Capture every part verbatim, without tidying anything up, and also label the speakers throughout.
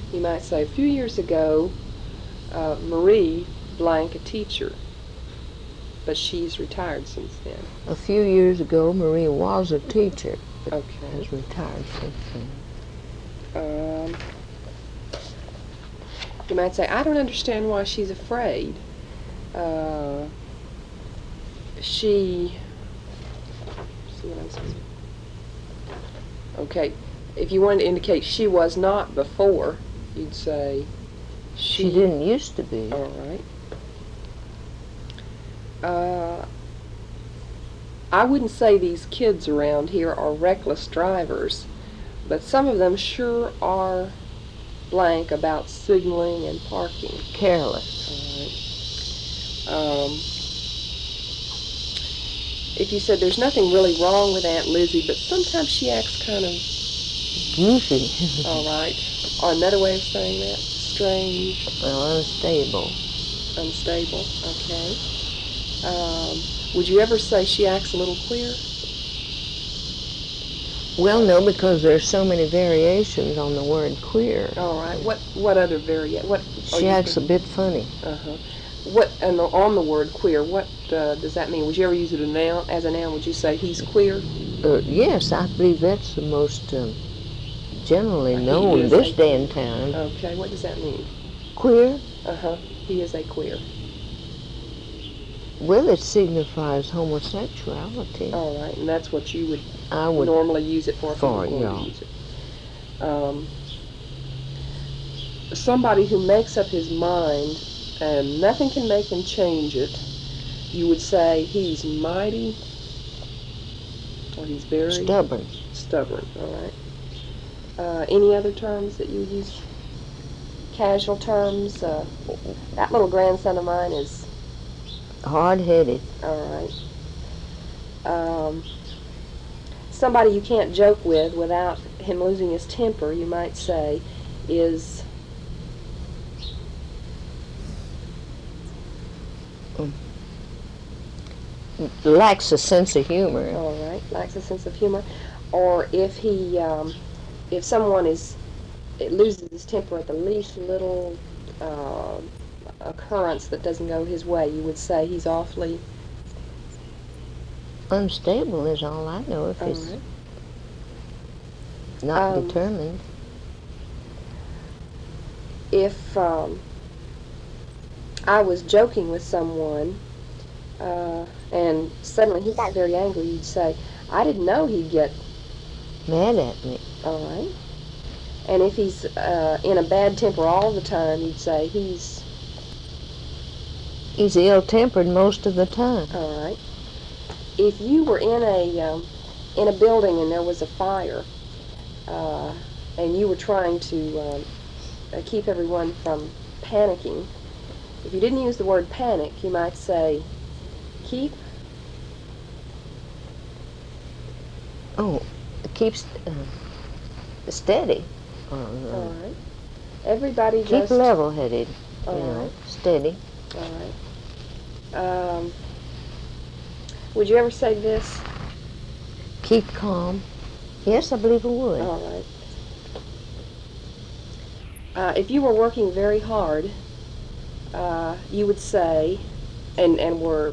Speaker 1: You might say, a few years ago, uh, Marie blank a teacher, but she's retired since then.
Speaker 2: A few years ago, Maria was a teacher, but
Speaker 1: Okay.
Speaker 2: has retired since then.
Speaker 1: Um, you might say, I don't understand why she's afraid. Uh, she, see what I'm saying? Okay, if you wanted to indicate she was not before, you'd say she,
Speaker 2: She didn't used to be.
Speaker 1: all right. Uh, I wouldn't say these kids around here are reckless drivers, but some of them sure are blank about signaling and parking.
Speaker 2: Careless.
Speaker 1: All right. Um, if you said there's nothing really wrong with Aunt Lizzie, but sometimes she acts kind of
Speaker 2: Goofy.
Speaker 1: all right. Or another way of saying that, strange,
Speaker 2: Well, unstable.
Speaker 1: unstable. Okay. Um, would you ever say she acts a little queer?
Speaker 2: Well, no, because there's so many variations on the word queer.
Speaker 1: All right. What what other variant? What?
Speaker 2: She acts a bit funny.
Speaker 1: Uh huh. What and the, on the word queer? What uh, does that mean? Would you ever use it a noun as a noun? Would you say he's queer?
Speaker 2: Uh, yes, I believe that's the most um, generally
Speaker 1: He
Speaker 2: known
Speaker 1: is
Speaker 2: this
Speaker 1: a-
Speaker 2: day and time.
Speaker 1: Okay. What does that mean?
Speaker 2: Queer?
Speaker 1: Uh huh. He is a queer.
Speaker 2: Well, it signifies homosexuality.
Speaker 1: All right, and that's what you would
Speaker 2: I would.
Speaker 1: normally use it for. If
Speaker 2: For,
Speaker 1: you were going
Speaker 2: yeah.
Speaker 1: to use it. Um, somebody who makes up his mind and nothing can make him change it, you would say he's mighty, or he's very
Speaker 2: Stubborn.
Speaker 1: stubborn. All right. Uh, any other terms that you use? Casual terms. Uh, that little grandson of mine is
Speaker 2: Hard-headed.
Speaker 1: all right. Um, somebody you can't joke with without him losing his temper, you might say, is
Speaker 2: Lacks a sense of humor.
Speaker 1: all right, lacks a sense of humor, or if he, um, if someone is, it loses his temper at the least little uh, occurrence that doesn't go his way, you would say he's awfully
Speaker 2: Unstable is all I know if
Speaker 1: all
Speaker 2: he's
Speaker 1: right.
Speaker 2: not
Speaker 1: Um,
Speaker 2: determined.
Speaker 1: If um, I was joking with someone uh, and suddenly he got very angry, you'd say, I didn't know he'd get
Speaker 2: Mad at me.
Speaker 1: all right. And if he's uh, in a bad temper all the time, you'd say he's
Speaker 2: He's ill-tempered most of the time.
Speaker 1: all right. If you were in a um, in a building and there was a fire, uh, and you were trying to um, uh, keep everyone from panicking, if you didn't use the word panic, you might say keep
Speaker 2: Oh, it keeps uh, steady. Uh,
Speaker 1: all right. Everybody
Speaker 2: keep
Speaker 1: just
Speaker 2: level-headed.
Speaker 1: all
Speaker 2: you know,
Speaker 1: right.
Speaker 2: steady.
Speaker 1: All right. Um, would you ever say this?
Speaker 2: Keep calm. Yes, I believe I would.
Speaker 1: All right. Uh, if you were working very hard, uh, you would say, and and were,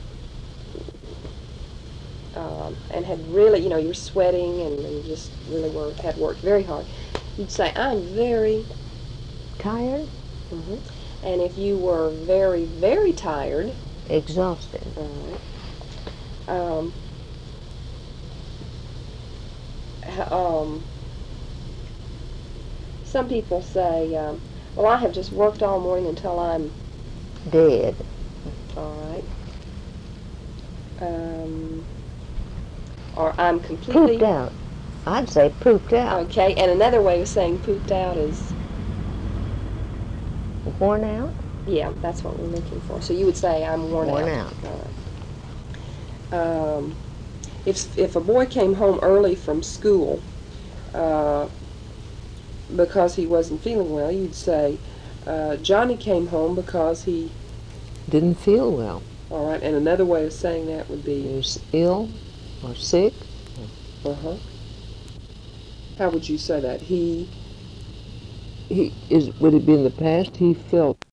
Speaker 1: um, and had really, you know, you're sweating and, and just really were had worked very hard. You'd say, I'm very.
Speaker 2: Tired?
Speaker 1: Mm-hmm. And if you were very, very tired,
Speaker 2: Exhausted.
Speaker 1: all right. Um, h- um, some people say, um, well, I have just worked all morning until I'm
Speaker 2: Dead.
Speaker 1: all right. Um, or I'm completely
Speaker 2: Pooped out. I'd say pooped out.
Speaker 1: okay. And another way of saying pooped out is
Speaker 2: Worn out?
Speaker 1: yeah, that's what we're looking for. So you would say I'm worn,
Speaker 2: Worn
Speaker 1: out.
Speaker 2: out.
Speaker 1: All right. Um, if if a boy came home early from school uh, because he wasn't feeling well, you'd say uh, Johnny came home because he.
Speaker 2: Didn't feel well.
Speaker 1: All right. And another way of saying that would
Speaker 2: He
Speaker 1: be
Speaker 2: was ill or sick.
Speaker 1: uh huh. How would you say that? He
Speaker 2: he is would it be in the past he felt